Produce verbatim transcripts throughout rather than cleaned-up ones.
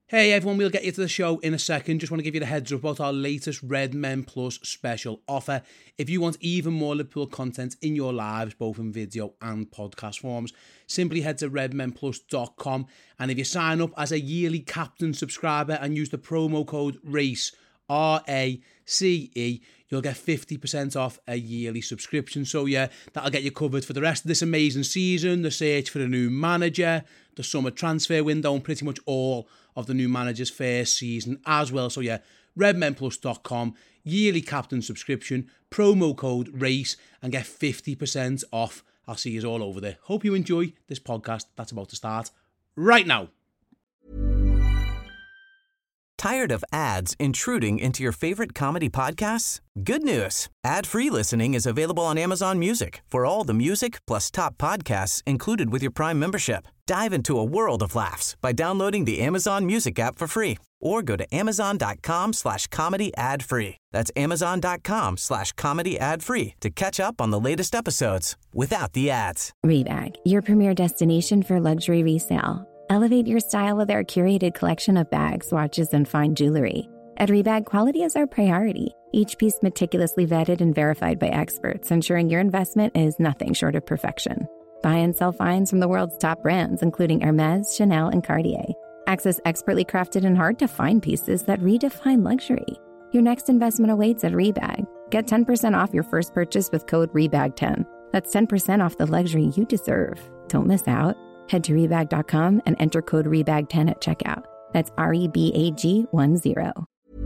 Hey everyone, we'll get you to the show in a second. Just want to give you the heads up about our latest Red Men Plus special offer. If you want even more Liverpool content in your lives, both in video and podcast forms, simply head to red men plus dot com, and if you sign up as a yearly Captain subscriber and use the promo code RACE, R A C E, you'll get fifty percent off a yearly subscription. So yeah, that'll get you covered for the rest of this amazing season, the search for a new manager, the summer transfer window, and pretty much all of the new manager's first season as well. So yeah, red men plus dot com, yearly Captain subscription, promo code RACE, and get fifty percent off. I'll see you all over there. Hope you enjoy this podcast that's about to start right now. Tired of ads intruding into your favorite comedy podcasts? Good news. Ad-free listening is available on Amazon Music for all the music plus top podcasts included with your Prime membership. Dive into a world of laughs by downloading the Amazon Music app for free or go to amazon.com slash comedy ad free. That's amazon.com slash comedy ad free to catch up on the latest episodes without the ads. Rebag, your premier destination for luxury resale. Elevate your style with our curated collection of bags, watches, and fine jewelry. At Rebag, quality is our priority. Each piece meticulously vetted and verified by experts, ensuring your investment is nothing short of perfection. Buy and sell finds from the world's top brands, including Hermes, Chanel, and Cartier. Access expertly crafted and hard-to-find pieces that redefine luxury. Your next investment awaits at Rebag. Get ten percent off your first purchase with code rebag ten. That's ten percent off the luxury you deserve. Don't miss out. Head to rebag dot com and enter code rebag ten at checkout. That's R E B A G one zero.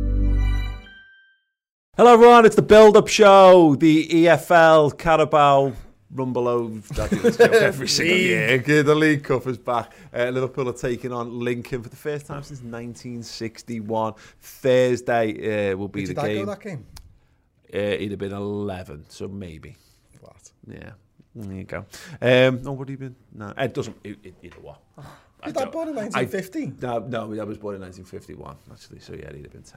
Hello everyone, it's the build-up show, the E F L Carabao Rumble every single year. The League Cup is back. Uh, Liverpool are taking on Lincoln for the first time since nineteen sixty-one. Thursday uh, will be Did the game. Did that game? Uh, it'd have been eleven, so maybe. What? Yeah. There you go. Um, no, what have you been? No, it doesn't. It, it, either what? Was that born in nineteen fifty? No, no, I was born in nineteen fifty-one, actually. So yeah, he'd have been ten.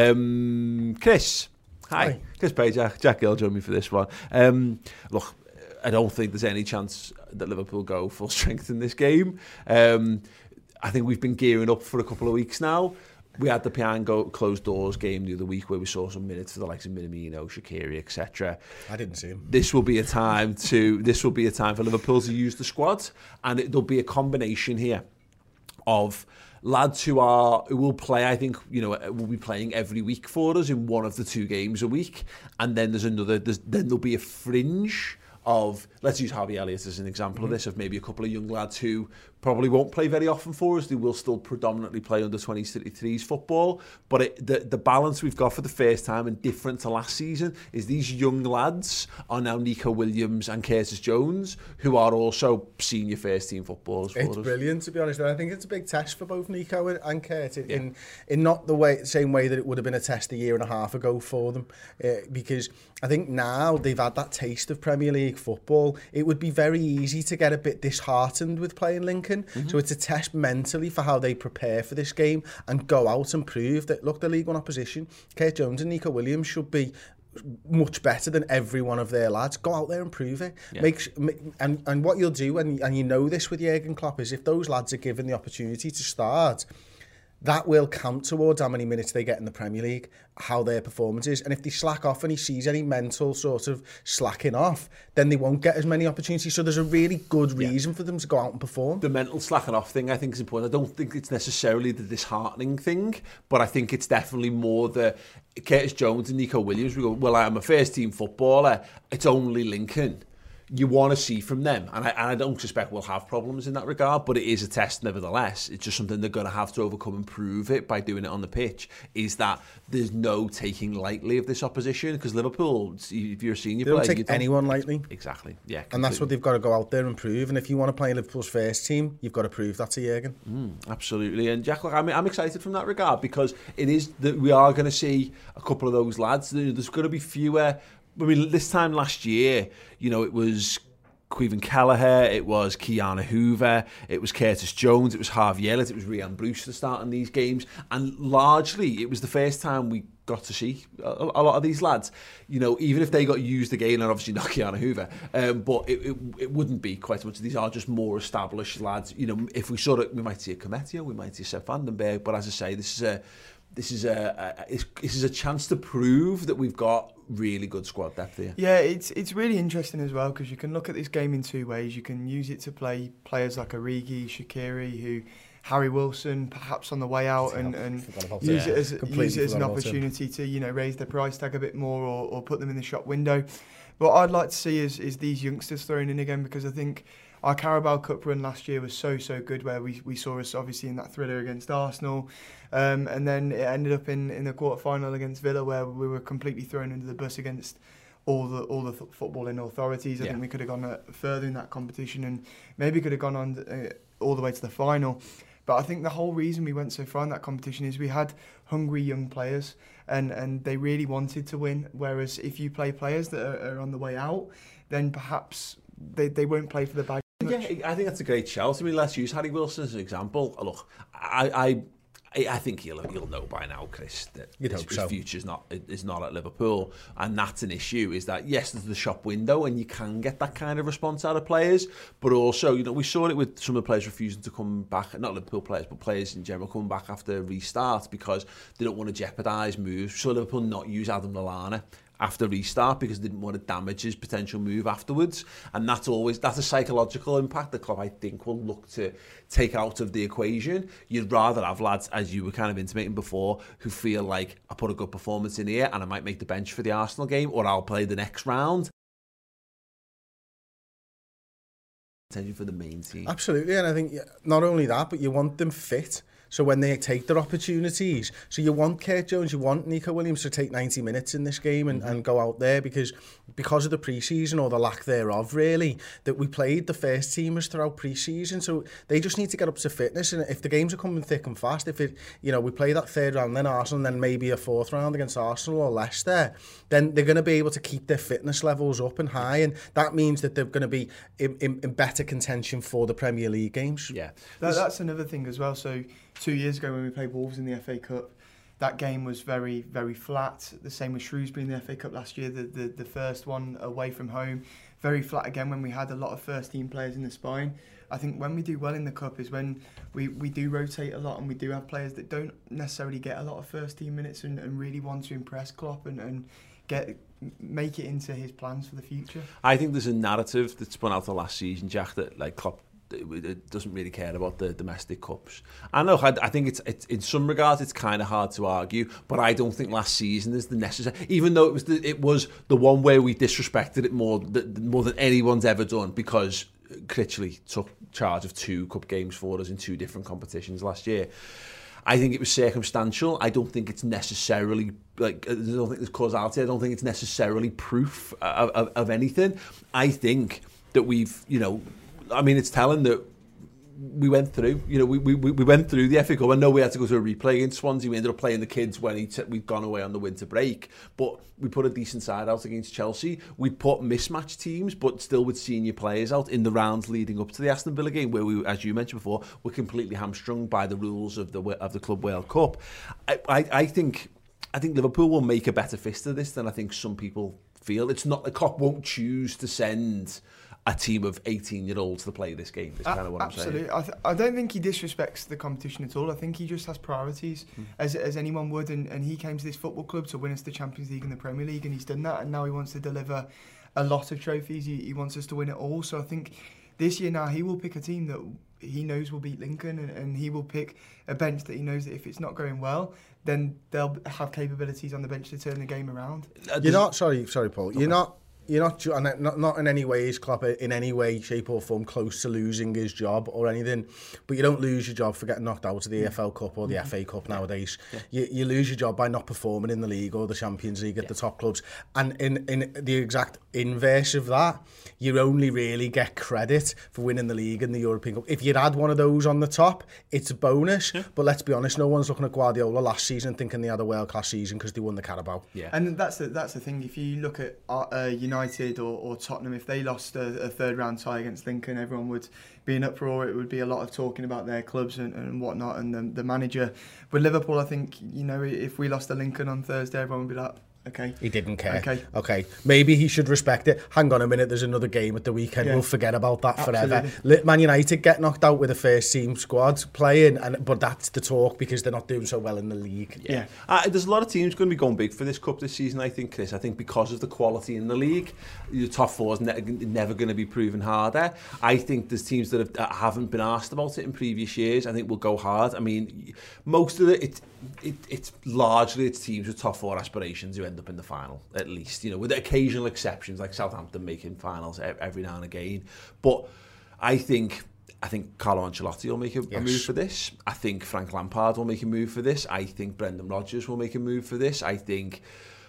Um, Chris, hi. hi. Chris Page, Jack, Jack Gill joined me for this one. Um, look, I don't think there's any chance that Liverpool go full strength in this game. Um, I think we've been gearing up for a couple of weeks now. We had the Piango closed doors game the other week where we saw some minutes for the likes of Minamino, Shaqiri, et cetera. I didn't see him. This will be a time to. This will be a time for Liverpool to use the squad, and it, there'll be a combination here of lads who are who will play. I think you know will be playing every week for us in one of the two games a week, and then there's another. There's, then there'll be a fringe of, let's use Harvey Elliott as an example mm-hmm. of this, of maybe a couple of young lads who probably won't play very often for us. They will still predominantly play under twenties, thirty-threes football. But it, the, the balance we've got for the first time and different to last season is these young lads are now Nico Williams and Curtis Jones, who are also senior first team footballers for it's us. It's brilliant, to be honest. And I think it's a big test for both Nico and Curtis in, yeah. in, in not the way, same way that it would have been a test a year and a half ago for them. Uh, because I think now they've had that taste of Premier League football. It would be very easy to get a bit disheartened with playing Lincoln. Mm-hmm. So it's a test mentally for how they prepare for this game and go out and prove that, look, the League One opposition, Curtis Jones and Nico Williams should be much better than every one of their lads. Go out there and prove it. Yeah. Make, and, and what you'll do, and, and you know this with Jurgen Klopp, is if those lads are given the opportunity to start, that will count towards how many minutes they get in the Premier League, how their performance is. And if they slack off and he sees any mental sort of slacking off, then they won't get as many opportunities. So there's a really good reason yeah. for them to go out and perform. The mental slacking off thing I think is important. I don't think it's necessarily the disheartening thing, but I think it's definitely more the Curtis Jones and Nico Williams. We go, well, I'm a first team footballer. It's only Lincoln. You want to see from them, and I, and I don't suspect we'll have problems in that regard, but it is a test nevertheless. It's just something they're going to have to overcome and prove it by doing it on the pitch, is that there's no taking lightly of this opposition, because Liverpool, if you're a senior they player... They don't take don't, anyone lightly. Exactly, yeah. Completely. And that's what they've got to go out there and prove, and if you want to play Liverpool's first team, you've got to prove that to Jurgen. Mm, absolutely, and Jack, look, I'm, I'm excited from that regard, because it is that we are going to see a couple of those lads. There's going to be fewer... I mean, this time last year, you know, it was... Caoimhin Kelleher, it was Keanu Hoover, it was Curtis Jones, it was Harvey Elliott, it was Rhian Brewster starting these games, and largely it was the first time we got to see a, a lot of these lads. You know, even if they got used again, and obviously not Keanu Hoover, um, but it, it, it wouldn't be quite so much. These are just more established lads. You know, if we saw it, we might see a Cometio, we might see Seth Vandenberg, but as I say, this is a This is a, a this is a chance to prove that we've got really good squad depth here. Yeah, it's it's really interesting as well, because you can look at this game in two ways. You can use it to play players like Origi, Shaqiri, who Harry Wilson, perhaps on the way out, and, and use it as use it as an opportunity to, you know, raise their price tag a bit more, or, or put them in the shop window. What I'd like to see is is these youngsters thrown in again, because I think our Carabao Cup run last year was so, so good, where we, we saw us obviously in that thriller against Arsenal, um, and then it ended up in, in the quarter-final against Villa, where we were completely thrown under the bus against all the all the th- footballing authorities. I yeah. think we could have gone uh, further in that competition, and maybe could have gone on uh, all the way to the final. But I think the whole reason we went so far in that competition is we had hungry young players, and, and they really wanted to win, whereas if you play players that are, are on the way out, then perhaps they, they won't play for the bag. Yeah, I think that's a great shout. I mean, let's use Harry Wilson as an example. Look, I, I, I think you'll you'll know by now, Chris, that You'd his, hope so. his future's not is not at Liverpool, and that's an issue. Is that yes, there's the shop window, and you can get that kind of response out of players, but also, you know, we saw it with some of the players refusing to come back. Not Liverpool players, but players in general coming back after restart because they don't want to jeopardise moves. So Liverpool not use Adam Lallana after restart because they didn't want to damage his potential move afterwards, and that's always that's a psychological impact the club, I think, will look to take out of the equation. You'd rather have lads, as you were kind of intimating before, who feel like I put a good performance in here and I might make the bench for the Arsenal game, or I'll play the next round. Attention for the main team. Absolutely, and I think not only that, but you want them fit. So when they take their opportunities, so you want Kurt Jones, you want Nico Williams to take ninety minutes in this game and, and go out there, because because of the pre-season, or the lack thereof really, that we played the first teamers throughout pre-season, so they just need to get up to fitness. And if the games are coming thick and fast, if it, you know, we play that third round, then Arsenal, then maybe a fourth round against Arsenal or Leicester, then they're going to be able to keep their fitness levels up and high, and that means that they're going to be in, in, in better contention for the Premier League games. Yeah, that, that's another thing as well. So two years ago when we played Wolves in the F A Cup, that game was very, very flat. The same with Shrewsbury in the F A Cup last year, the, the, the first one away from home. Very flat again when we had a lot of first team players in the spine. I think when we do well in the Cup is when we, we do rotate a lot, and we do have players that don't necessarily get a lot of first team minutes and, and really want to impress Klopp and, and get make it into his plans for the future. I think there's a narrative that spun out the last season, Jack, that like Klopp it doesn't really care about the domestic cups. I know, I, I think it's, it's in some regards it's kind of hard to argue, but I don't think last season is the necessary. Even though it was the, it was the one where we disrespected it more more than anyone's ever done, because Critchley took charge of two cup games for us in two different competitions last year. I think it was circumstantial. I don't think it's necessarily like I don't think there's causality. I don't think it's necessarily proof of, of, of anything. I think that we've, you know. I mean, it's telling that we went through, you know, we we we went through the F A Cup. I know we had to go to a replay against Swansea. We ended up playing the kids when he t- we'd gone away on the winter break. But we put a decent side out against Chelsea. We put mismatched teams, but still with senior players out in the rounds leading up to the Aston Villa game, where we, as you mentioned before, were completely hamstrung by the rules of the of the Club World Cup. I, I, I think I think Liverpool will make a better fist of this than I think some people feel. It's not the Klopp won't choose to send a team of eighteen-year-olds to play this game. Is kind of what Absolutely. I'm saying. I, th- I don't think he disrespects the competition at all. I think he just has priorities, mm. as as anyone would. And, and he came to this football club to win us the Champions League and the Premier League, and he's done that. And now he wants to deliver a lot of trophies. He, he wants us to win it all. So I think this year now he will pick a team that he knows will beat Lincoln, and, and he will pick a bench that he knows that if it's not going well, then they'll have capabilities on the bench to turn the game around. You're not sorry, sorry, Paul. You're not. You're not, not not in any way is Klopp in any way, shape or form close to losing his job or anything, but you don't lose your job for getting knocked out of the A F L Cup or the mm-hmm. F A Cup nowadays. Yeah. You, you lose your job by not performing in the league or the Champions League at yeah. the top clubs. And in, in the exact inverse of that, you only really get credit for winning the league and the European Cup. If you'd had one of those on the top, it's a bonus. Yeah. But let's be honest, no one's looking at Guardiola last season thinking they had a world-class season because they won the Carabao. Yeah. And that's the, that's the thing. If you look at uh, United United or, or Tottenham, if they lost a, a third round tie against Lincoln, everyone would be in uproar. It would be a lot of talking about their clubs and, and whatnot, and the, the manager. With Liverpool, I think, you know, if we lost to Lincoln on Thursday, everyone would be like, okay. He didn't care. Okay. Okay. Maybe he should respect it. Hang on a minute, there's another game at the weekend. Yeah. We'll forget about that Absolutely. forever. Man United get knocked out with a first team squad playing, and but that's the talk because they're not doing so well in the league. Yeah. yeah. Uh, there's a lot of teams going to be going big for this cup this season, I think, Chris. I think because of the quality in the league, the top four is ne- never going to be proven harder. I think there's teams that, have, that haven't been asked about it in previous years. I think will go hard. I mean, most of it, it, it it's largely it's teams with top four aspirations who end up in the final. At least, you know, with occasional exceptions like Southampton making finals every now and again. But I think I think Carlo Ancelotti will make a, yes. a move for this. I think Frank Lampard will make a move for this. I think Brendan Rodgers will make a move for this. I think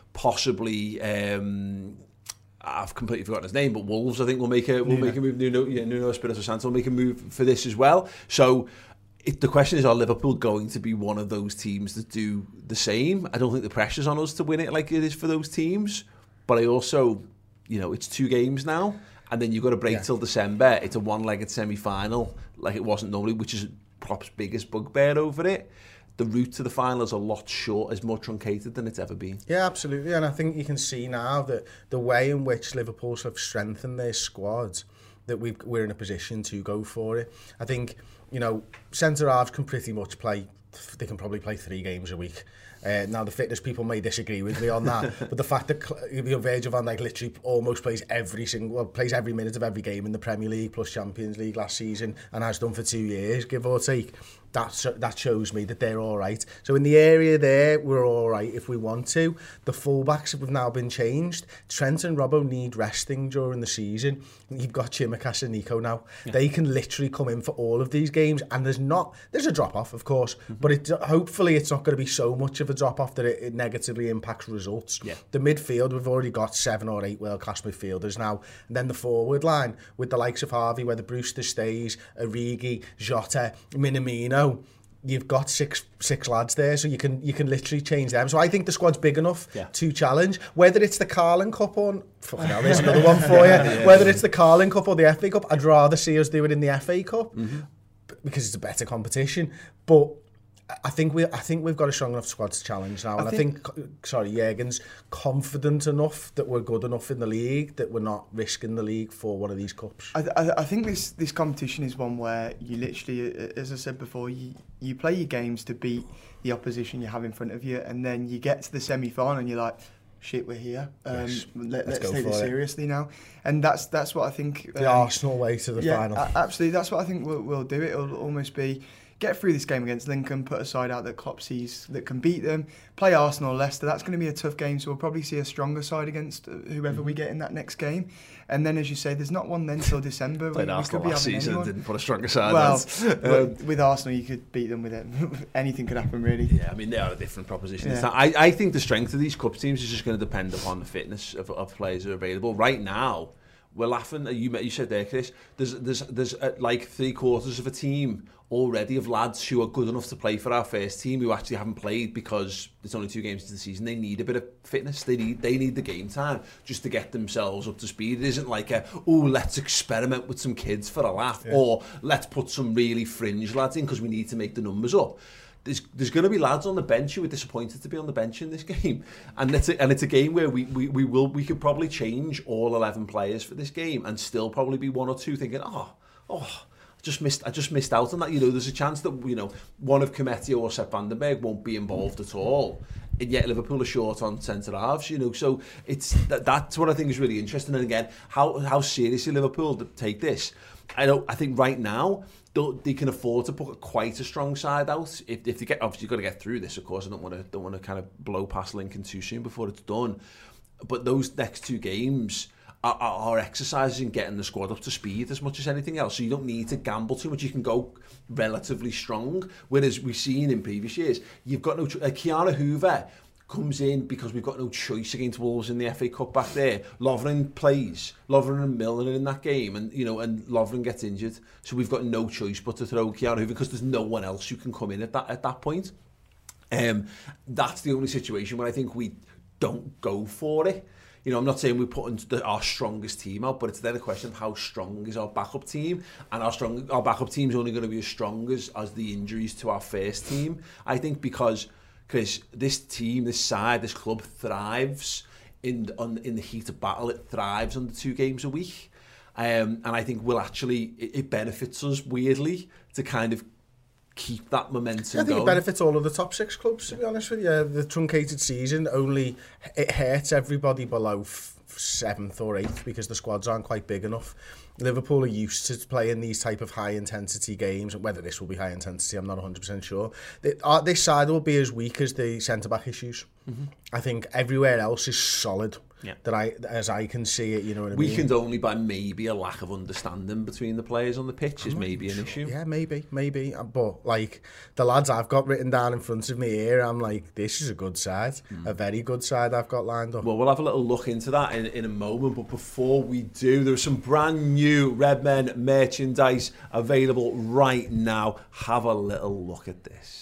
possibly um, I've completely forgotten his name, but Wolves I think will make a will yeah. make a move. Nuno, yeah, Nuno Espirito Santo will make a move for this as well. So. It, the question is, are Liverpool going to be one of those teams that do the same? I don't think the pressure's on us to win it like it is for those teams. But I also, you know, it's two games now. And then you've got to break yeah. till December. It's a one-legged semi-final like it wasn't normally, which is Klopp's biggest bugbear over it. The route to the final is a lot short, is more truncated than it's ever been. Yeah, absolutely. And I think you can see now that the way in which Liverpool have strengthened their squads, that we've, we're in a position to go for it. I think... You know, centre-halves can pretty much play, they can probably play three games a week. Uh, now, the fitness people may disagree with me on that, but the fact that you know, Virgil van Dijk literally almost plays every single, well, plays every minute of every game in the Premier League plus Champions League last season and has done for two years, give or take, that, that shows me that they're all right. So in the area there, we're all right if we want to. The fullbacks have now been changed. Trent and Robbo need resting during the season. You've got Chimikas and Nico now. Yeah. They can literally come in for all of these games, and there's not, there's a drop-off, of course, mm-hmm. but it, hopefully it's not going to be so much of a drop-off that it, it negatively impacts results. Yeah. The midfield, we've already got seven or eight world-class midfielders now, and then the forward line, with the likes of Harvey, whether Brewster stays, Origi, Jota, Minamino, you've got six six lads there, so you can you can literally change them. So I think the squad's big enough yeah. to challenge. Whether it's the Carling Cup or fucking hell, there's another one for you. yeah, Whether yeah. it's the Carling Cup or the F A Cup, I'd rather see us do it in the F A Cup mm-hmm. because it's a better competition. But I think we I think we've got a strong enough squad to challenge now, and I think, I think sorry, Jurgen's confident enough that we're good enough in the league that we're not risking the league for one of these cups. I, I, I think this this competition is one where you literally, as I said before, you you play your games to beat the opposition you have in front of you, and then you get to the semi-final and you're like, shit, we're here. Um, yes, let, let's, let's take this seriously it. now, and that's that's what I think. The um, Arsenal way to the yeah, final. A- absolutely, that's what I think we'll, we'll do. It'll almost be. Get through this game against Lincoln, put a side out that Klopp sees that can beat them, play Arsenal or Leicester. That's going to be a tough game, so we'll probably see a stronger side against whoever we get in that next game. And then, as you say, there's not one then till December. Played we, Arsenal we could be last season anyone. Didn't put a stronger side. Well, um, with Arsenal, you could beat them with it. Anything could happen, really. Yeah, I mean, they are a different proposition. Yeah. I, I think the strength of these cup teams is just going to depend upon the fitness of, of players who are available. Right now, we're laughing. You you said there, Chris. There's there's there's uh, like three quarters of a team already of lads who are good enough to play for our first team who actually haven't played because there's only two games into the season. They need a bit of fitness. They need they need the game time just to get themselves up to speed. It isn't like a oh let's experiment with some kids for a laugh yeah. or let's put some really fringe lads in because we need to make the numbers up. There's, there's going to be lads on the bench who are disappointed to be on the bench in this game, and it's a, and it's a game where we, we, we will we could probably change all eleven players for this game and still probably be one or two thinking oh oh I just missed I just missed out on that. You know, there's a chance that you know one of Cometio or Sepp Vandenberg won't be involved at all, and yet Liverpool are short on centre halves. You know, so it's that, that's what I think is really interesting. And again, how how seriously Liverpool take this. I don't. I think right now. They can afford to put quite a strong side out if, if they get. Obviously, you've got to get through this. Of course, I don't want to don't want to kind of blow past Lincoln too soon before it's done. But those next two games are, are, are exercises in getting the squad up to speed as much as anything else. So you don't need to gamble too much. You can go relatively strong. Whereas we've seen in previous years, you've got no. Uh, Kiara Hoover comes in because we've got no choice against Wolves in the F A Cup back there. Lovren plays. Lovren and Milner in that game, and you know, and Lovren gets injured, so we've got no choice but to throw Kiara Hoover because there's no one else who can come in at that at that point. Um, that's the only situation where I think we don't go for it. you know, I'm not saying we're putting the, our strongest team out, but it's then a question of how strong is our backup team, and our strong our backup team's only going to be as strong as, as the injuries to our first team. I think because because this team, this side, this club thrives in on in the heat of battle. It thrives under two games a week, um, and I think we'll actually it, it benefits us weirdly to kind of keep that momentum I think going. It benefits all of the top six clubs, to be honest with you. The truncated season only, it hurts everybody below f- seventh or eighth because the squads aren't quite big enough. Liverpool are used to playing these type of high intensity games. Whether this will be high intensity, I'm not one hundred percent sure. The, uh, this side will be as weak as the centre back issues. Mm-hmm. I think everywhere else is solid. Yeah. That I, as I can see it, you know what I mean? Weakened only by maybe a lack of understanding between the players on the pitch is maybe an sure. issue. Yeah, maybe, maybe. But like the lads I've got written down in front of me here, I'm like, this is a good side, mm. a very good side I've got lined up. Well, we'll have a little look into that in, in a moment. But before we do, there's some brand new Redmen merchandise available right now. Have a little look at this.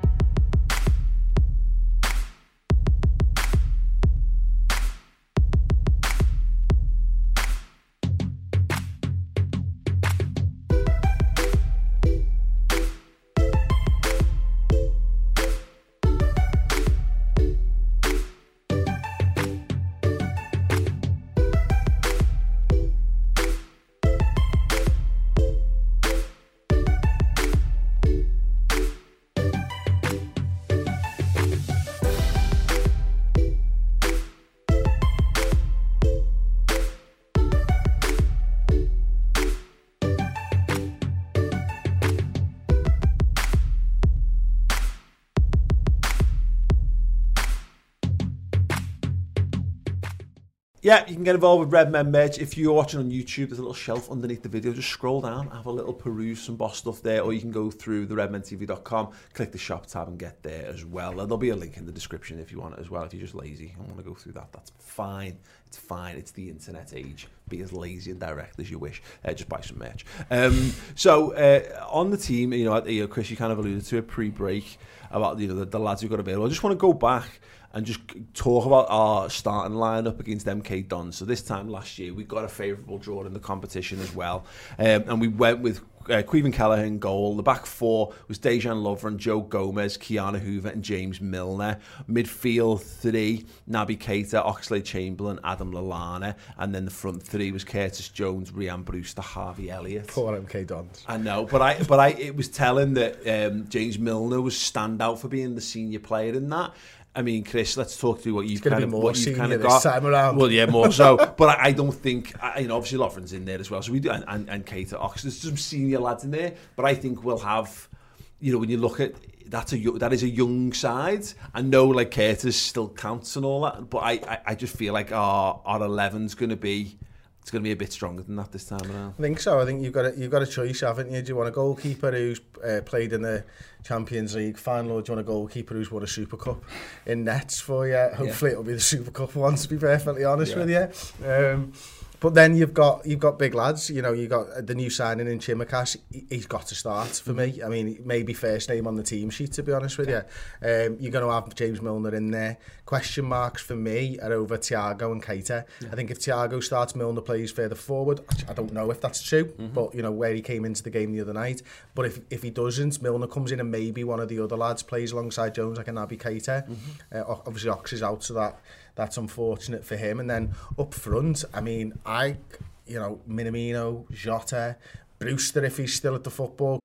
Yeah, you can get involved with Redmen merch. If you're watching on YouTube, there's a little shelf underneath the video. Just scroll down, have a little peruse, some boss stuff there, or you can go through the redmen t v dot com, click the shop tab and get there as well. There'll be a link in the description if you want it as well. If you're just lazy and want to go through that, that's fine. It's fine. It's the internet age. Be as lazy and direct as you wish. Uh, just buy some merch. Um, so uh, on the team, you know, you know, Chris, you kind of alluded to it pre-break about you know the, the lads who've got available. I just want to go back and just talk about our starting lineup against M K Dons. So this time last year, we got a favourable draw in the competition as well. Um, and we went with uh, Caoimhin Kelleher in goal. The back four was Dejan Lovren, Joe Gomez, Keanu Hoover and James Milner. Midfield three, Naby Keita, Oxlade-Chamberlain, Adam Lallana. And then the front three was Curtis Jones, Ryan Brewster, Harvey Elliott. Poor M K Dons. I know, but I but I it was telling that um, James Milner was standout for being the senior player in that. I mean, Chris, let's talk through what you've kind of what you've kind of got. Time around. Well, yeah, more so. But I, I don't think, I, you know, obviously Lovren's in there as well. So we do, and, and, and Keita, Ox. There's some senior lads in there. But I think we'll have, you know, when you look at that's a that is a young side. I know like Curtis still counts and all that, but I, I, I just feel like our our eleven's going to be. It's going to be a bit stronger than that this time around. I think so. I think you've got a, you've got a choice, haven't you? Do you want a goalkeeper who's uh, played in the Champions League final, or do you want a goalkeeper who's won a Super Cup in nets for you? Hopefully, yeah. It'll be the Super Cup one. To be perfectly honest yeah. with you. Um, But then you've got you've got big lads. You know, you've got the new signing in Chimikas. He's got to start for me. I mean, maybe first name on the team sheet, to be honest with you. Um, you're going to have James Milner in there. Question marks for me are over Thiago and Keita. Yeah. I think if Thiago starts, Milner plays further forward. I don't know if that's true, mm-hmm. but, you know, where he came into the game the other night. But if if he doesn't, Milner comes in and maybe one of the other lads plays alongside Jones, like a Naby Keita. Mm-hmm. Uh, obviously, Ox is out, so that... That's unfortunate for him. And then up front, I mean, I, you know, Minamino, Jota, Brewster, if he's still at the football.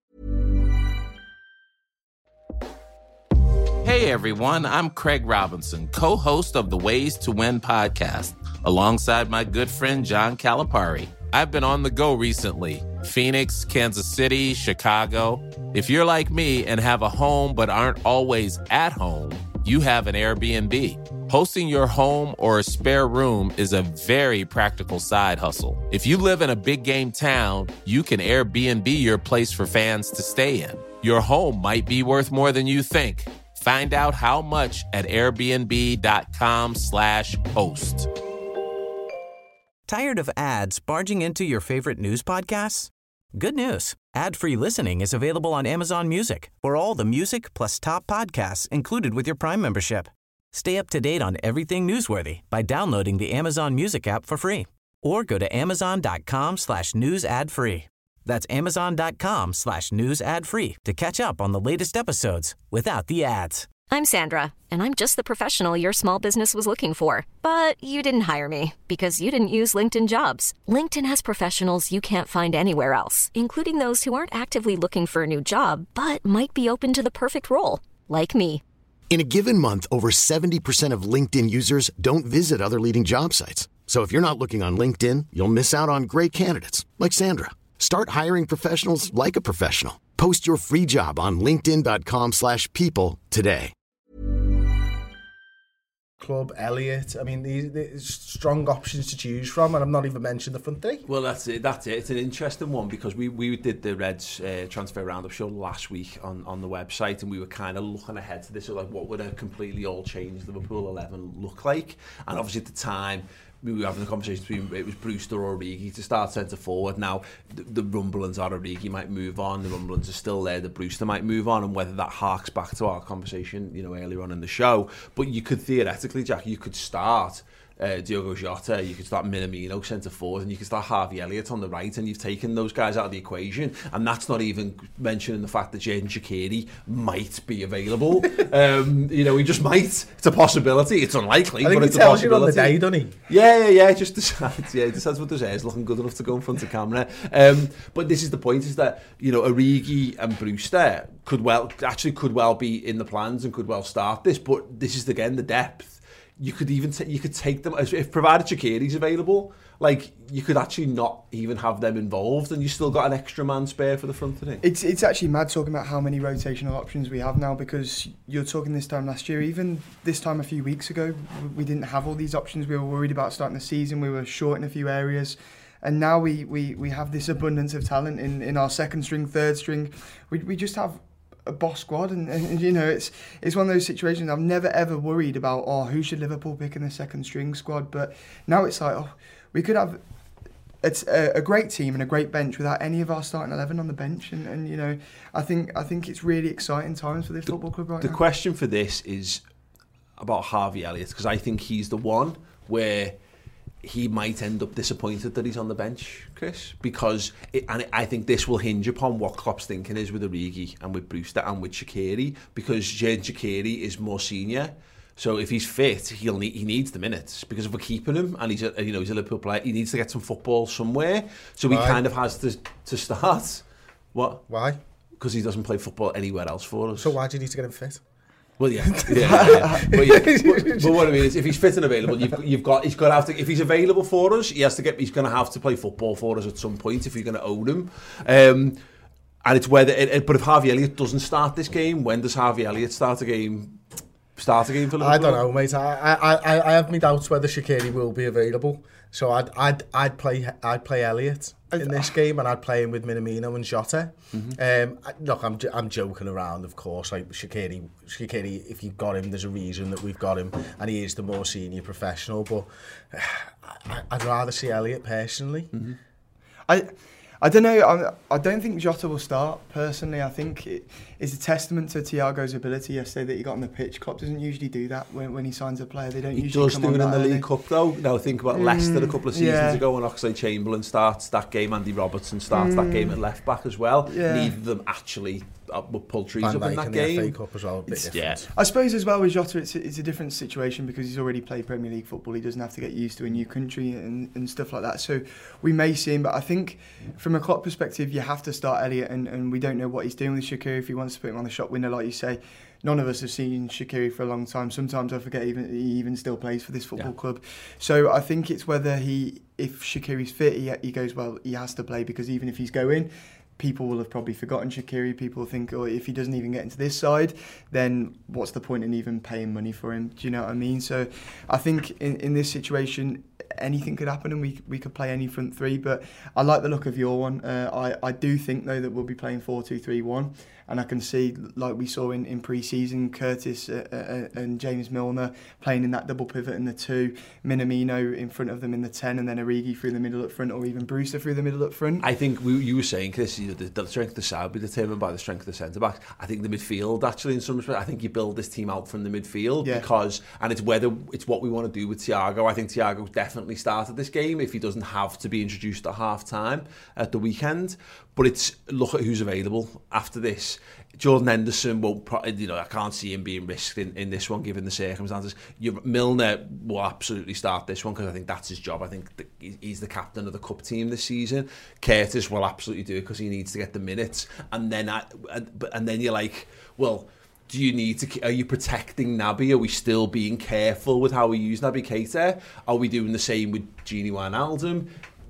Hey, everyone. I'm Craig Robinson, co-host of the Ways to Win podcast, alongside my good friend John Calipari. I've been on the go recently. Phoenix, Kansas City, Chicago. If you're like me and have a home but aren't always at home, you have an Airbnb. Hosting your home or a spare room is a very practical side hustle. If you live in a big game town, you can Airbnb your place for fans to stay in. Your home might be worth more than you think. Find out how much at airbnb.com slash host. Tired of ads barging into your favorite news podcasts? Good news. Ad-free listening is available on Amazon Music for all the music plus top podcasts included with your Prime membership. Stay up to date on everything newsworthy by downloading the Amazon Music app for free or go to amazon.com slash news ad free. That's amazon.com slash news ad free to catch up on the latest episodes without the ads. I'm Sandra, and I'm just the professional your small business was looking for. But you didn't hire me because you didn't use LinkedIn Jobs. LinkedIn has professionals you can't find anywhere else, including those who aren't actively looking for a new job, but might be open to the perfect role, like me. In a given month, over seventy percent of LinkedIn users don't visit other leading job sites. So if you're not looking on LinkedIn, you'll miss out on great candidates like Sandra. Start hiring professionals like a professional. Post your free job on linkedin.com slash people today. Club, Elliott. I mean, these, these strong options to choose from, and I'm not even mentioning the front three. Well, that's it. That's it. It's an interesting one because we, we did the Reds uh, transfer roundup show last week on, on the website, and we were kind of looking ahead to this, so like what would a completely all changed Liverpool eleven look like? And obviously at the time, we were having a conversation between it was Brewster or Origi to start centre forward. Now the, the rumblings are Origi might move on, the rumblings are still there that Brewster might move on, and whether that harks back to our conversation, you know, earlier on in the show. But you could theoretically, Jack, you could start uh, Diogo Jota, you could start Minamino centre forward, and you could start Harvey Elliott on the right, and you've taken those guys out of the equation. And that's not even mentioning the fact that Xherdan Shaqiri might be available. um, you know, he just might. It's a possibility. It's unlikely, I think but he it's a tells you on possibility. the day, doesn't he? Yeah, yeah, yeah. Just decides. Yeah, he decides what his hair is looking good enough to go in front of camera. Um, but this is the point: is that you know Origi and Brewster could well actually could well be in the plans and could well start this. But this is again the depth. You could even t- you could take them if provided Shaqiri's available. Like you could actually not even have them involved, and you still got an extra man spare for the front three. It's it's actually mad talking about how many rotational options we have now, because you're talking this time last year, even this time a few weeks ago, we didn't have all these options. We were worried about starting the season. We were short in a few areas. And now we, we, we have this abundance of talent in, in our second string, third string. We we just have a boss squad, and, and you know it's it's one of those situations. I've never ever worried about oh who should Liverpool pick in the second string squad, but now it's like oh we could have it's a, a great team and a great bench without any of our starting eleven on the bench, and, and you know I think I think it's really exciting times for this the, football club right the now. The question for this is about Harvey Elliott, because I think he's the one where he might end up disappointed that he's on the bench, Chris, because it, and I think this will hinge upon what Klopp's thinking is with Origi and with Brewster and with Shaqiri, because Xherdan Shaqiri is more senior. So if he's fit, he'll need, he needs the minutes, because if we're keeping him and he's a, you know he's a Liverpool player, he needs to get some football somewhere. So Why? he kind of has to to start. What? Why? Because he doesn't play football anywhere else for us. So why do you need to get him fit? Well, yeah, yeah, yeah. But, yeah. But, but what I mean is, if he's fit and available, you've, you've got he's got to have to. If he's available for us, he has to get. He's going to have to play football for us at some point if you're going to own him. Um, and it's whether. It, it, but if Harvey Elliott doesn't start this game, when does Harvey Elliott start a game? Start a game for Liverpool? I don't know, mate. I I I, I have my doubts whether Shaqiri will be available. So I'd I'd I'd play I'd play Elliott in this game, and I'd play him with Minamino and Jota. Mm-hmm. Um, look, I'm I'm joking around, of course. Like Shaqiri, Shaqiri, if you've got him, there's a reason that we've got him, and he is the more senior professional. But I, I'd rather see Elliott personally. Mm-hmm. I. I don't know. I'm, I don't think Jota will start, personally. I think it is a testament to Thiago's ability yesterday that he got on the pitch. Klopp doesn't usually do that when, when he signs a player. They don't he usually does come do on it in the early. League Cup, though. Now, think about Mm, Leicester a couple of seasons yeah. ago when Oxlade-Chamberlain starts that game, Andy Robertson starts Mm. that game at left-back as well. Yeah. Neither of them actually uh, pulled trees Van up in Dijk that in game. the F A Cup as well, a bit It's, different. yeah. I suppose as well with Jota, it's a, it's a different situation because he's already played Premier League football. He doesn't have to get used to a new country and, and stuff like that. So we may see him, but I think from a Klopp perspective, you have to start Elliott, and, and we don't know what he's doing with Shaqiri if he wants to put him on the shop window, like you say. None of us have seen Shaqiri for a long time. Sometimes I forget even he even still plays for this football yeah. club. So I think it's whether he, if Shaqiri's fit, he, he goes, well, he has to play, because even if he's going, people will have probably forgotten Shaqiri. People think, oh, if he doesn't even get into this side, then what's the point in even paying money for him? Do you know what I mean? So I think in, in this situation, anything could happen, and we we could play any front three. But I like the look of your one. Uh, I, I do think, though, that we'll be playing four two three one. and I can see, like we saw in, in pre-season, Curtis uh, uh, and James Milner playing in that double pivot in the two, Minamino in front of them in the ten, and then Origi through the middle up front, or even Brewster through the middle up front. I think we, you were saying, Chris, you know, the, the strength of the side will be determined by the strength of the centre-backs. I think the midfield, actually, in some respect, I think you build this team out from the midfield, yeah. because, and it's whether it's what we want to do with Thiago. I think Thiago definitely started this game if he doesn't have to be introduced at half-time at the weekend. But it's, look at who's available after this. Jordan Henderson won't, you know, I can't see him being risked in, in this one given the circumstances. You, Milner will absolutely start this one because I think that's his job. I think the, he's the captain of the cup team this season. Curtis will absolutely do it because he needs to get the minutes. And then, I, and, and then you're like, well, do you need to? Are you protecting Naby? Are we still being careful with how we use Naby Keita? Are we doing the same with Gini Wijnaldum?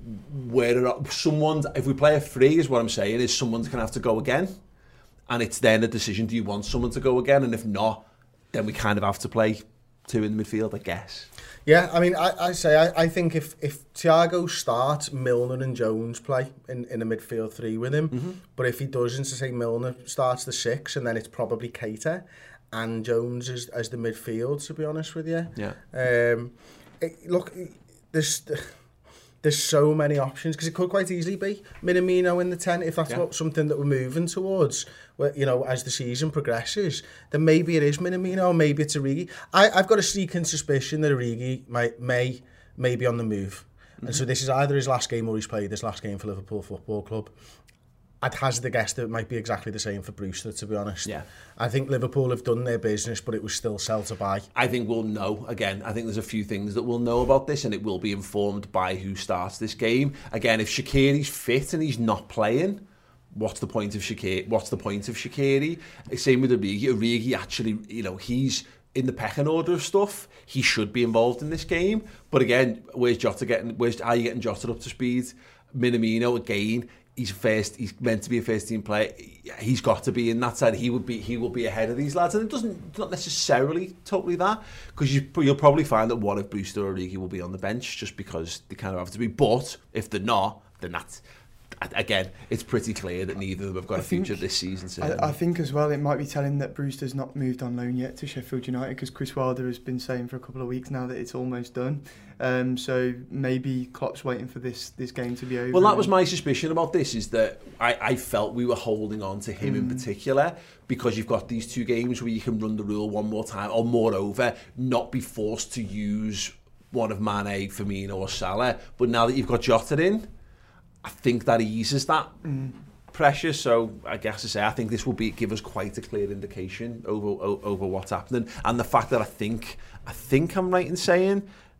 Where are, someone's, if we play a free, is what I'm saying, is someone's going to have to go again. And it's then a decision, do you want someone to go again? And if not, then we kind of have to play two in the midfield, I guess. Yeah, I mean, I, I say, I, I think if, if Thiago starts, Milner and Jones play in, in a midfield three with him. Mm-hmm. But if he doesn't, to say Milner starts the six, and then it's probably Keita and Jones as, as the midfield, to be honest with you. Yeah. Um, it, look, there's... There's so many options, because it could quite easily be Minamino in the ten, if that's yeah. what something that we're moving towards, where, you know, as the season progresses, then maybe it is Minamino, maybe it's Origi. I, I've got a sneaking suspicion that Origi might, may, may be on the move. Mm-hmm. And so this is either his last game or he's played his last game for Liverpool Football Club. I'd hazard the guess that it might be exactly the same for Brewster, to be honest. Yeah. I think Liverpool have done their business, but it was still sell to buy. I think we'll know. Again, I think there's a few things that we'll know about this, and it will be informed by who starts this game. Again, if Shaqiri's fit and he's not playing, what's the point of Shaqiri? What's the point of Shaqiri? Same with Origi. Origi actually, you know, he's in the pecking order of stuff. He should be involved in this game. But again, where's Jota getting? Where's how are you getting Jota up to speed? Minamino again. He's first. He's meant to be a first team player. He's got to be in that side. He would be. He will be ahead of these lads, and it doesn't. It's not necessarily totally that, because you, you'll probably find that one of Brewster or Origi will be on the bench just because they kind of have to be. But if they're not, then that's again. It's pretty clear that neither of them have got I a future think, this season. So I, I think as well, it might be telling that Brewster's not moved on loan yet to Sheffield United, because Chris Wilder has been saying for a couple of weeks now that it's almost done. Um, so maybe Klopp's waiting for this this game to be over. Well, that was my suspicion about this, is that I, I felt we were holding on to him mm. in particular, because you've got these two games where you can run the rule one more time, or moreover, not be forced to use one of Mane, Firmino or Salah. But now that you've got Jota in, I think that eases that mm. pressure. So I guess to say, I think this will be give us quite a clear indication over o- over what's happening, and the fact that I think I think I'm right in saying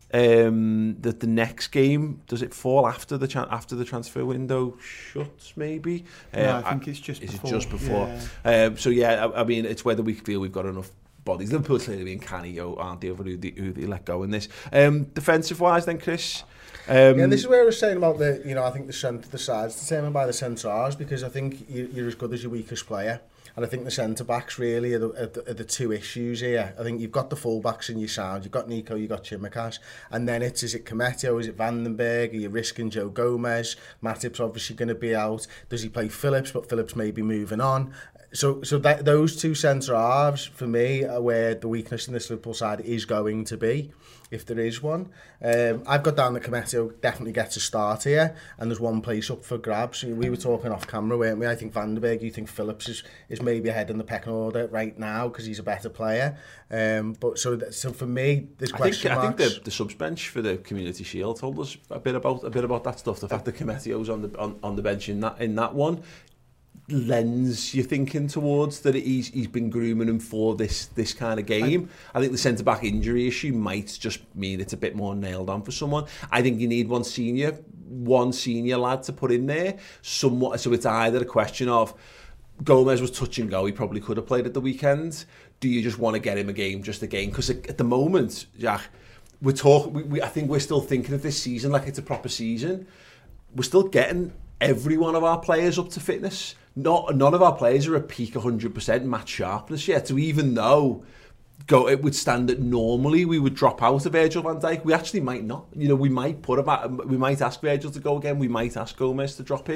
um, that the next game, does it fall after the tra- after the transfer window shuts? Maybe. Yeah, uh, I think I, it's just. Is before. it just before? Yeah. Um, so yeah, I, I mean, it's whether we feel we've got enough bodies. Liverpool clearly being canny, aren't they, over who they, who they let go in this. Um, defensive wise, then, Chris. Um, yeah, this is where I was saying about the, you know, I think the centre, the side's determined by the centre-halves, because I think you, you're as good as your weakest player. And I think the centre-backs really are the, are, the, are the two issues here. I think you've got the full-backs in your sound. You've got Nico, you've got Chimikas. And then it's, is it Kometio, is it Vandenberg? Are you risking Joe Gomez? Matip's obviously going to be out. Does he play Phillips? But Phillips may be moving on. So so that, those two centre-halves, for me, are where the weakness in this Liverpool side is going to be, if there is one. Um, I've got down that Kometio definitely gets a start here, and there's one place up for grabs. We were talking off camera, weren't we? I think Vandenberg, you think Phillips is, is maybe ahead in the pecking order right now because he's a better player. Um, but so that, so for me, there's question I think, marks. I think the, the subs bench for the Community Shield told us a bit about a bit about that stuff. The fact that Kometio's on the on, on the bench in that in that one lends you're thinking towards that he's he's been grooming him for this this kind of game. I, I think the centre back injury issue might just mean it's a bit more nailed on for someone. I think you need one senior one senior lad to put in there somewhat. So it's either a question of Gomez was touch and go, he probably could have played at the weekend. Do you just want to get him a game just a game? Because at the moment, Jack, we're talking. We, we, I think we're still thinking of this season like it's a proper season. We're still getting every one of our players up to fitness. Not none of our players are at peak one hundred percent match sharpness yet. So even though go it would stand that normally we would drop out of Virgil van Dijk, we actually might not. You know, we might put about we might ask Virgil to go again. We might ask Gomez to drop in.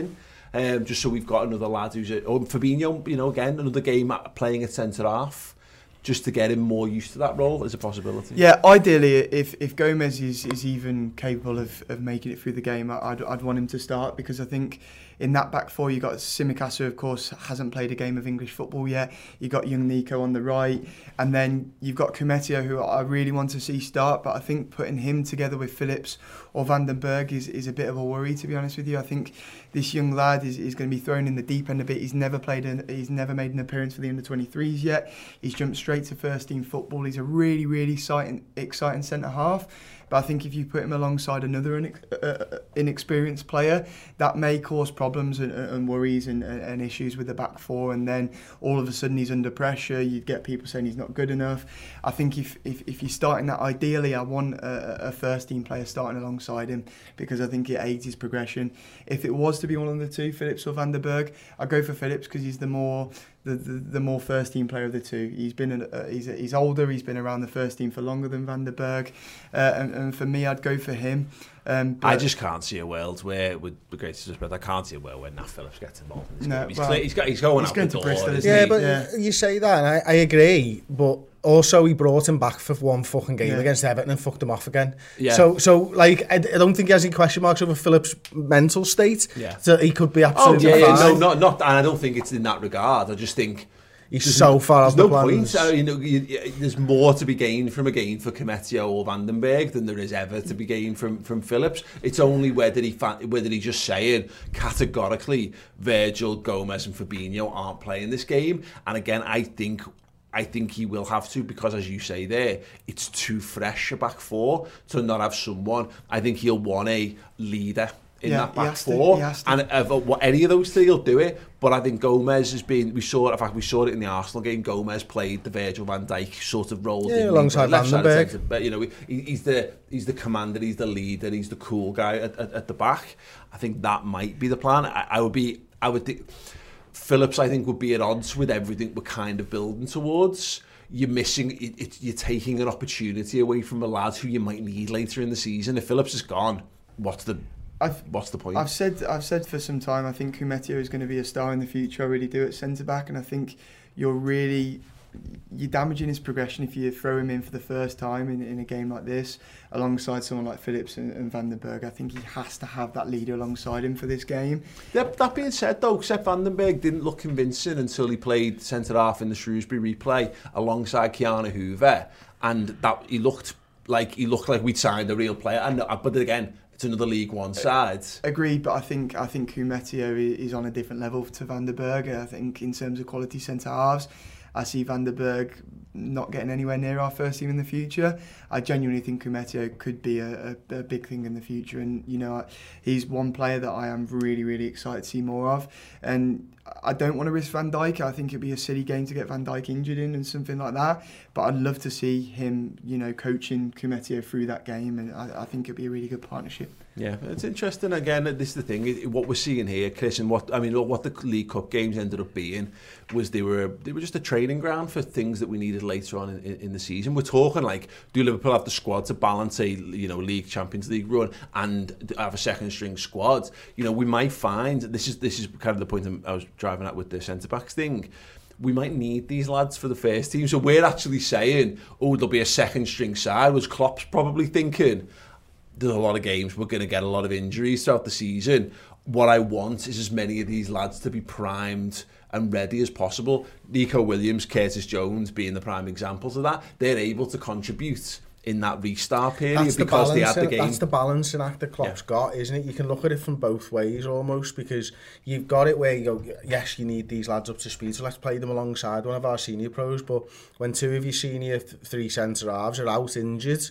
um, just so we've got another lad who's a, oh, Fabinho, you know, again another game playing at centre half, just to get him more used to that role is a possibility. Yeah, ideally, if if Gomez is, is even capable of, of making it through the game, I'd I'd want him to start, because I think in that back four you got Simicast, of course hasn't played a game of English football yet. You got young Nico on the right, and then you've got Koumetio, who I really want to see start, but I think putting him together with Phillips or Van den Berg is, is a bit of a worry, to be honest with you. I think this young lad is, is going to be thrown in the deep end a bit. He's never played an, he's never made an appearance for the under twenty-threes yet. He's jumped straight to first team football. He's a really really exciting exciting centre half. But I think if you put him alongside another inex- uh, inexperienced player, that may cause problems and, and worries and, and issues with the back four. And then all of a sudden he's under pressure. You'd get people saying he's not good enough. I think if if, if you're starting that, ideally I want a, a first team player starting alongside him, because I think it aids his progression. If it was to be one of the two, Phillips or Van den Berg, I'd go for Phillips, because he's the more the, the, the more first team player of the two. He's been a, he's a, he's older. He's been around the first team for longer than Van den Berg, uh, and, and for me, I'd go for him. Um, I just can't see a world where, with the greatest respect, I can't see a world where Nat Phillips gets involved in this no, game. He's, well, clear, he's, got, he's going he's out going the to door. Bristol, isn't yeah, he? but yeah. you say that, and I, I agree, but also he brought him back for one fucking game yeah. against Everton and fucked him off again. Yeah. So, so like, I, I don't think he has any question marks over Phillips' mental state. Yeah. So he could be absolutely oh, yeah, fine. Yeah, no, not, not, and I don't think it's in that regard. I just think he's there's so far off the no plans. Point. You know, you, you, there's more to be gained from a game for Koumetio or Van den Berg than there is ever to be gained from from Phillips. It's only whether he whether he just saying categorically Virgil, Gomez, and Fabinho aren't playing this game. And again, I think. I think he will have to, because as you say there, it's too fresh a back four to not have someone. I think he'll want a leader in yeah, that back four, to, and if, uh, what any of those three will do it. But I think Gomez has been. We saw, in fact, we saw it in the Arsenal game. Gomez played the Virgil van Dijk sort of role, yeah, alongside Van den Berg. But you know, he, he's the he's the commander, he's the leader, he's the cool guy at, at, at the back. I think that might be the plan. I, I would be. I would think. Phillips, I think, would be at odds with everything we're kind of building towards. You're missing, it, it, you're taking an opportunity away from a lad who you might need later in the season. If Phillips is gone, what's the I've, what's the point? I've said I've said for some time, I think Koumetio is going to be a star in the future. I really do at centre back, and I think you're really you're damaging his progression if you throw him in for the first time in, in a game like this alongside someone like Phillips and, and Van den Berg. I think he has to have that leader alongside him for this game. That, that being said though, Sepp Van den Berg didn't look convincing until he played centre half in the Shrewsbury replay alongside Keanu Hoover, and that he looked like he looked like we'd signed a real player. And but again, it's another League One side. Agreed, but I think I think Koumetio is on a different level to Van den Berg. I think in terms of quality centre halves, I see Van den Berg not getting anywhere near our first team in the future. I genuinely think Koumetio could be a, a, a big thing in the future, and you know, he's one player that I am really, really excited to see more of. And I don't want to risk Van Dijk. I think it'd be a silly game to get Van Dijk injured in and something like that. But I'd love to see him, you know, coaching Koumetio through that game, and I, I think it'd be a really good partnership. Yeah, it's interesting. Again, this is the thing. What we're seeing here, Chris, and what I mean, what the League Cup games ended up being was they were they were just a training ground for things that we needed later on in, in the season. We're talking like, do Liverpool have the squad to balance a you know League Champions League run and have a second string squad? You know, we might find this is this is kind of the point I was driving at with the centre backs thing. We might need these lads for the first team. So we're actually saying, oh, there'll be a second string side, was Klopp's probably thinking, there's a lot of games, we're going to get a lot of injuries throughout the season. What I want is as many of these lads to be primed and ready as possible. Nico Williams, Curtis Jones being the prime examples of that. They're able to contribute in that restart period that's because the they had the game. That's the balancing act that Klopp's yeah. got, isn't it? You can look at it from both ways almost, because you've got it where you go, yes, you need these lads up to speed, so let's play them alongside one of our senior pros. But when two of your senior th- three centre halves are out injured,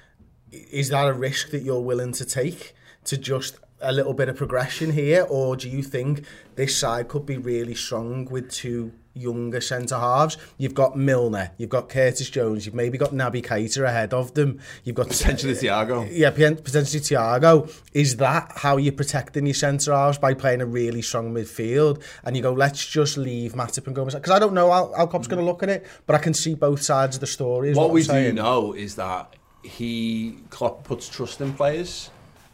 is that a risk that you're willing to take to just a little bit of progression here, or do you think this side could be really strong with two younger centre halves? You've got Milner, you've got Curtis Jones, you've maybe got Naby Keita ahead of them, you've got potentially Thiago. Yeah, potentially Thiago. Is that how you're protecting your centre halves, by playing a really strong midfield? And you go, let's just leave Matip and Gomez, because I don't know how, how Klopp's going to look at it, but I can see both sides of the story. What, what we do know is that he Klopp puts trust in players.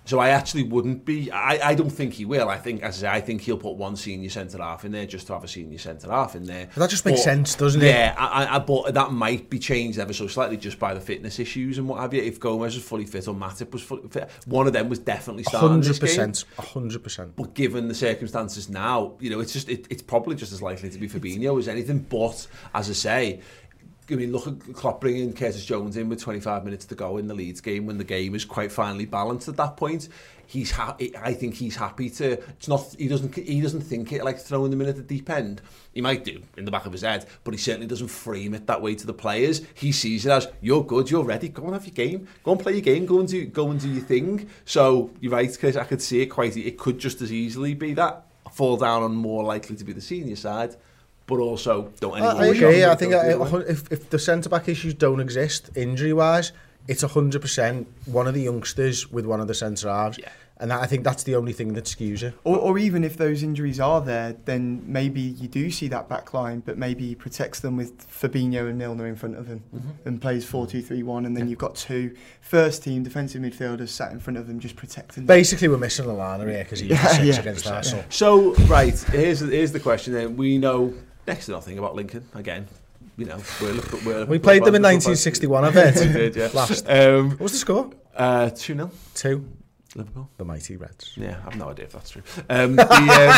So I actually wouldn't be. I, I don't think he will. I think, as I say, I think he'll put one senior centre half in there just to have a senior centre half in there. But that just makes but, sense, doesn't it? Yeah, I, I, but that might be changed ever so slightly just by the fitness issues and what have you. If Gomez was fully fit or Matip was fully fit, one of them was definitely starting this game. one hundred percent. one hundred percent. But given the circumstances now, you know, it's just it, it's probably just as likely to be Fabinho as anything. But as I say, I mean, look at Klopp bringing Curtis Jones in with twenty-five minutes to go in the Leeds game when the game is quite finely balanced at that point. He's ha- I think he's happy to. It's not. He doesn't. He doesn't think it like throwing them in at the deep end. He might do in the back of his head, but he certainly doesn't frame it that way to the players. He sees it as you're good, you're ready. Go and have your game. Go and play your game. Go and do. Go and do your thing. So you're right, Chris. I could see it quite. It could just as easily be that fall down on more likely to be the senior side. But also, don't anyone. I agree. I think I, if, if the centre back issues don't exist injury wise, it's a hundred percent one of the youngsters with one of the centre halves, yeah. And that, I think that's the only thing that skews it. Or, or even if those injuries are there, then maybe you do see that back line, but maybe he protects them with Fabinho and Milner in front of him, mm-hmm. and plays four two three one, and then yeah. you've got two first team defensive midfielders sat in front of them just protecting them. Basically, we're missing Lallana here because he's yeah, six yeah, against yeah. Arsenal. So right, here's here's the question. Then we know next to nothing about Lincoln again. You know, we're, we're, we played them in nineteen sixty-one, I bet. We did, yeah. Last. Um, what was the score? Uh, two nil. Two. Liverpool. The mighty Reds. Yeah, I have no idea if that's true. Um, the,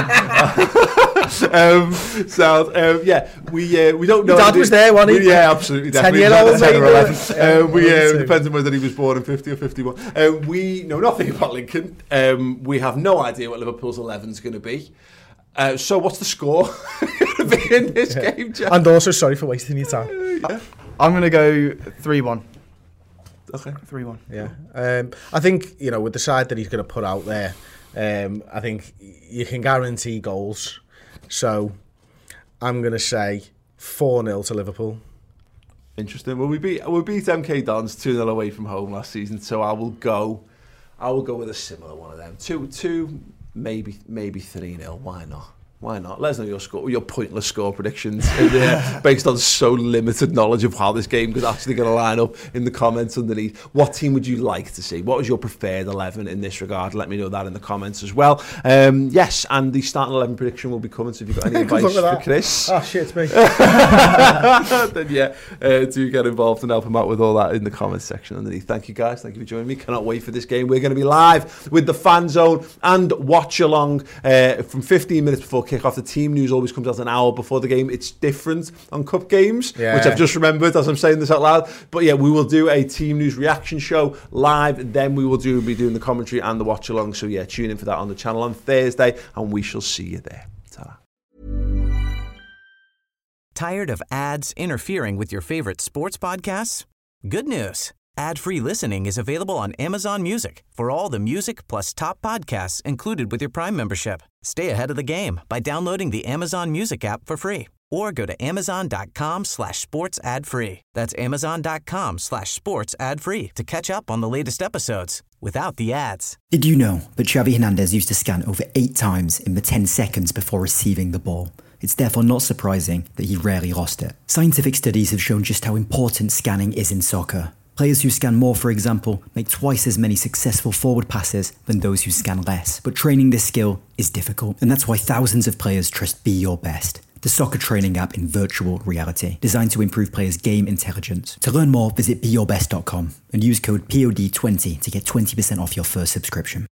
um, um, so, um, yeah, we uh, we don't know. Your dad was there, wasn't he? We, yeah, absolutely. ten year old, ten or eleven. Um, we uh, depends on whether he was born in fifty or fifty-one. Um, we know nothing about Lincoln. Um, we have no idea what Liverpool's eleven is going to be. Uh, so, what's the score going to be in this yeah. game, Jack? And also, sorry for wasting your time. Yeah. I'm going to go three one. Okay. three one. Yeah. Um, I think, you know, with the side that he's going to put out there, um, I think you can guarantee goals. So I'm going to say four nil to Liverpool. Interesting. Well, we beat we beat M K Dons two nil away from home last season, so I will go I will go with a similar one of them. Two two maybe maybe three nil. Why not? Why not? Let us know your score, your pointless score predictions uh, based on so limited knowledge of how this game is actually going to line up in the comments underneath. What team would you like to see? What was your preferred eleven in this regard? Let me know that in the comments as well. Um, yes, and the starting eleven prediction will be coming, so if you've got any advice for Chris... Oh, shit, it's me. then yeah, uh, do get involved and help him out with all that in the comments section underneath. Thank you guys, thank you for joining me. Cannot wait for this game. We're going to be live with the Fan Zone and watch along uh, from fifteen minutes before kick-off. The team news always comes out an hour before the game. It's different on cup games, yeah. which I've just remembered as I'm saying this out loud. But yeah, we will do a team news reaction show live. Then we will do be doing the commentary and the watch along. So yeah, tune in for that on the channel on Thursday, and we shall see you there. Ta-da. Tired of ads interfering with your favorite sports podcasts? Good news. Ad-free listening is available on Amazon Music for all the music plus top podcasts included with your Prime membership. Stay ahead of the game by downloading the Amazon Music app for free or go to amazon.com slash sports ad free. That's amazon.com slash sports ad free to catch up on the latest episodes without the ads. Did you know that Xavi Hernandez used to scan over eight times in the ten seconds before receiving the ball? It's therefore not surprising that he rarely lost it. Scientific studies have shown just how important scanning is in soccer. Players who scan more, for example, make twice as many successful forward passes than those who scan less. But training this skill is difficult, and that's why thousands of players trust Be Your Best, the soccer training app in virtual reality, designed to improve players' game intelligence. To learn more, visit be your best dot com and use code P O D twenty to get twenty percent off your first subscription.